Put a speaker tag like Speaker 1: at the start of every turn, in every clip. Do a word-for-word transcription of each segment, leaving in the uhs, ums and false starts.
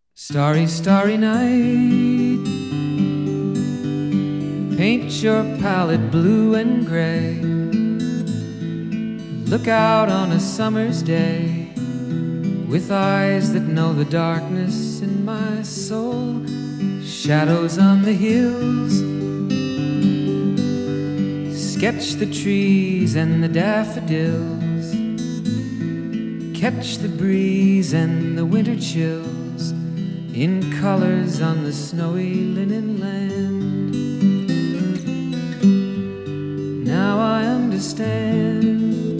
Speaker 1: Starry, starry night, paint your palette blue and gray. Look out on a summer's day with eyes that know the darkness in my soul. Shadows on the hills, sketch the trees and the daffodils, catch the breeze and the winter chills in colors on the snowy linen land. Now I understand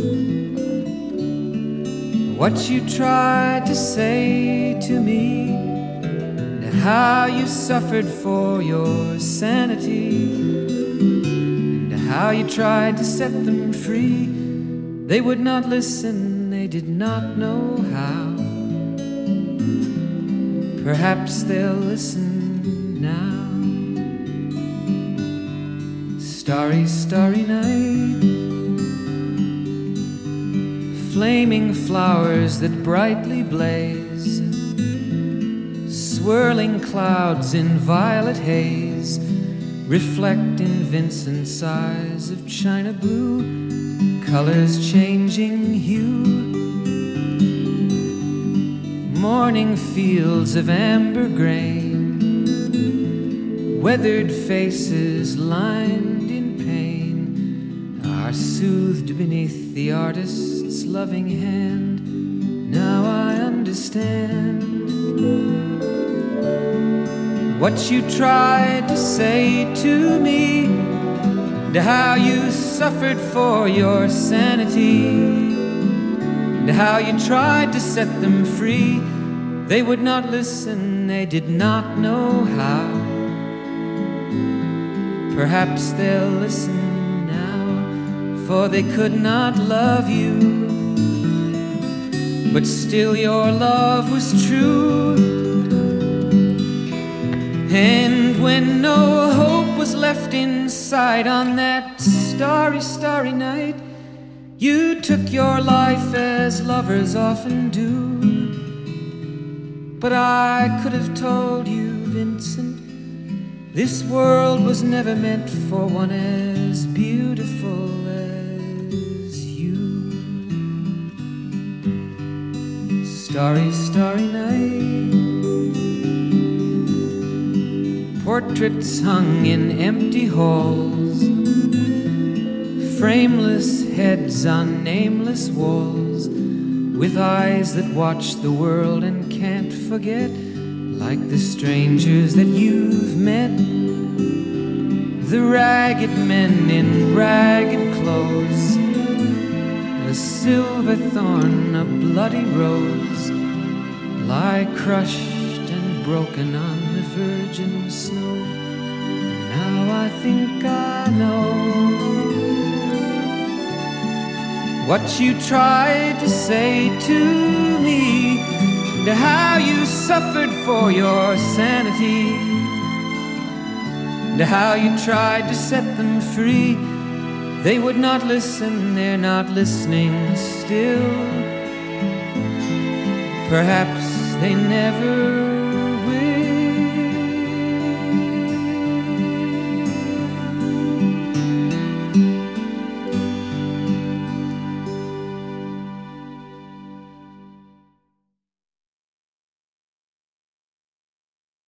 Speaker 1: what you tried to say to me, and how you suffered for your sanity, and how you tried to set them free. They would not listen, they did not know how. Perhaps they'll listen now. Starry, starry night, flaming flowers that brightly blaze, swirling clouds in violet haze, reflect in Vincent's eyes of china blue, colors changing hue. Morning fields of amber grain, weathered faces lined in pain, are soothed beneath the artist's loving hand. Now I understand what you tried to say to me, and how you suffered for your sanity, and how you tried to set them free. They would not listen, they did not know how. Perhaps they'll listen now, for they could not love you, but still your love was true. And when no hope was left inside on that starry, starry night, you took your life as lovers often do. But I could have told you, Vincent, this world was never meant for one as beautiful as you. Starry, starry night, portraits hung in empty halls, frameless heads on nameless walls, with eyes that watch the world and can't forget, like the strangers that you've met, the ragged men in ragged clothes, a silver thorn, a bloody rose, lie crushed and broken on the virgin snow. And now I think I know what you tried to say to me, and how you suffered for your sanity, and how you tried to set them free. They would not listen, they're not listening still. Perhaps they never